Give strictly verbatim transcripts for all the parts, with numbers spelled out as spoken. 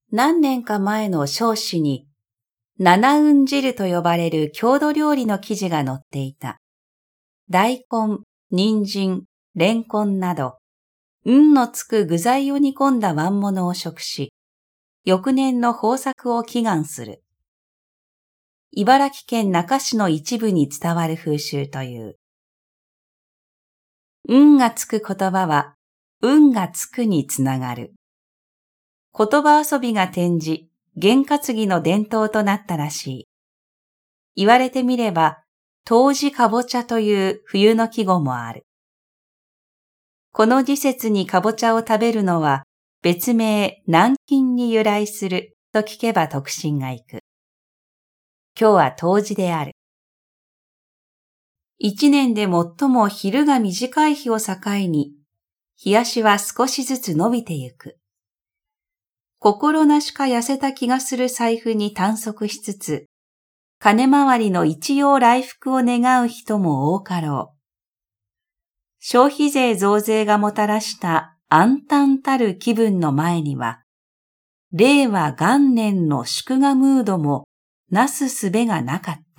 何年か前の少子に、七運汁と呼ばれる郷土料理の記事が載っていた。大根、人参、レンコンなど、運のつく具材を煮込んだ椀物を食し、翌年の豊作を祈願する。茨城県那珂市の一部に伝わる風習という。運がつく言葉は、運がつくにつながる。言葉遊びが転じ、験担ぎの伝統となったらしい。言われてみれば、冬至かぼちゃという冬の季語もある。この時節にかぼちゃを食べるのは、別名南京に由来すると聞けば得心がいく。今日は冬至である。一年で最も昼が短い日を境に、日足は少しずつ伸びてゆく。心なしか痩せた気がする財布に短足しつつ、金回りの一様来福を願う人も多かろう。消費税増税がもたらした暗淡たる気分の前には、令和元年の祝賀ムードもなすすべがなかった。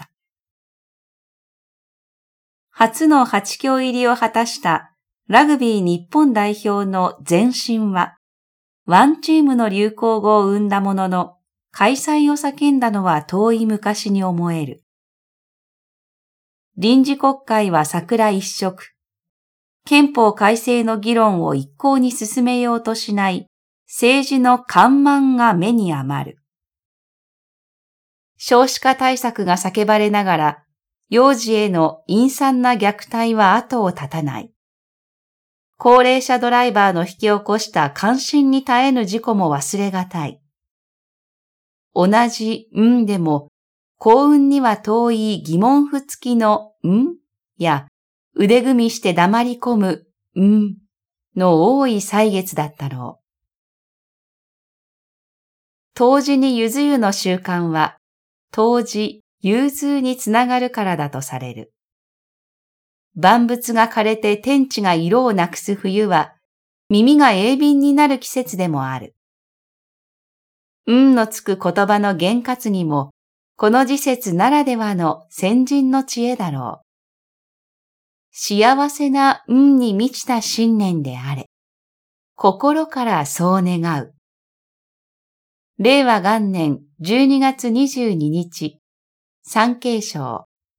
初の八強入りを果たしたラグビー日本代表の前身は、ワンチームの流行語を生んだものの、開催を叫んだのは遠い昔に思える。臨時国会は桜一色。憲法改正の議論を一向に進めようとしない政治の緩慢が目に余る。少子化対策が叫ばれながら、幼児への陰惨な虐待は後を絶たない。高齢者ドライバーの引き起こした関心に絶えぬ事故も忘れがたい。同じ運でも、幸運には遠い疑問符付きのんや、腕組みして黙り込むんの多い歳月だったろう。冬至にゆず湯の習慣は、冬至、融通につながるからだとされる。万物が枯れて天地が色をなくす冬は、耳が鋭敏になる季節でもある。運のつく言葉の験担ぎも、この時節ならではの先人の知恵だろう。幸せな運に満ちた新年であれ。心からそう願う。令和元年じゅうにがつにじゅうににち、三慶章。